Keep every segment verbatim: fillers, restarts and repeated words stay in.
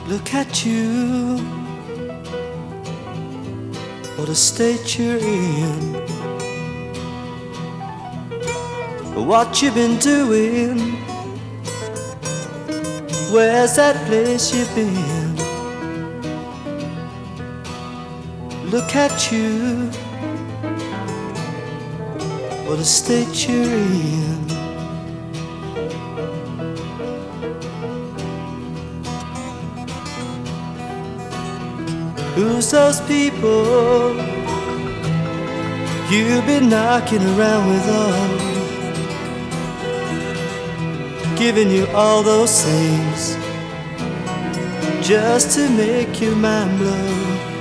Look at you, what a state you're in, what you've been doing, where's that place you've been? Look at you, what a state you're in. Who's those people you've been knocking around with all, giving you all those things just to make your mind blow?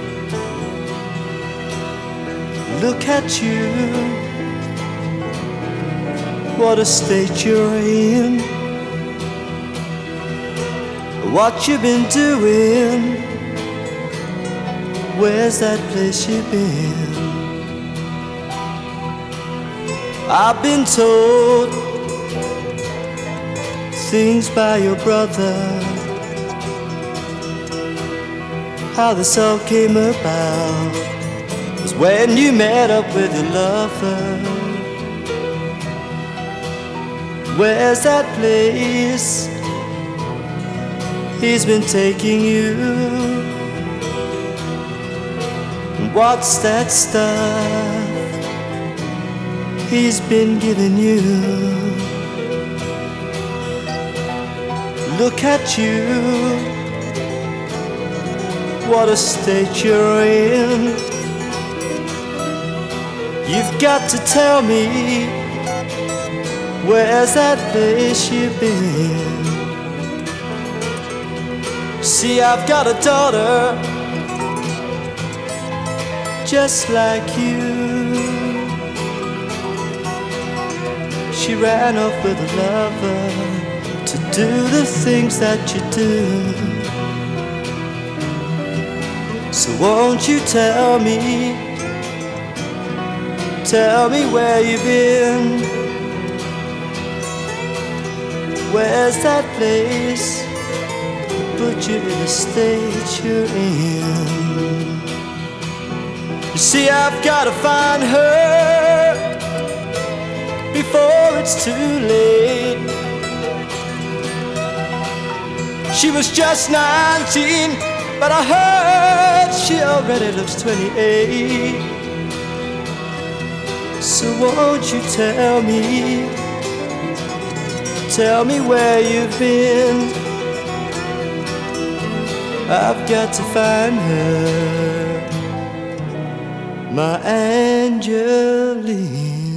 Look at you, what a state you're in, what you've been doing, where's that place you've been? I've been told things by your brother, how this all came about was when you met up with your lover. Where's that place he's been taking you? What's that stuff he's been giving you? Look at you, what a state you're in. You've got to tell me, where's that place you've been? See, I've got a daughter just like you. She ran off with a lover to do the things that you do. So won't you tell me, tell me where you've been? Where's that place that put you in the state you're in? You see, I've gotta find her before it's too late. She was just nineteen, but I heard she already looks twenty-eight. So won't you tell me, tell me where you've been? I've got to find her, my Angeline.